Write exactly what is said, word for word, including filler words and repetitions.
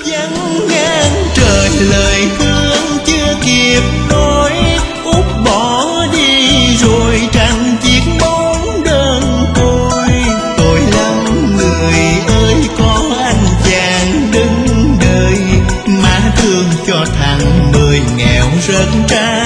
Vắng ngang trời lời thương chưa kịp nói, út bỏ đi rồi chẳng chiếc bóng đơn côi. Tội lắm người ơi có anh chàng đứng đợi, má thương cho thằng mười nghèo rất trai.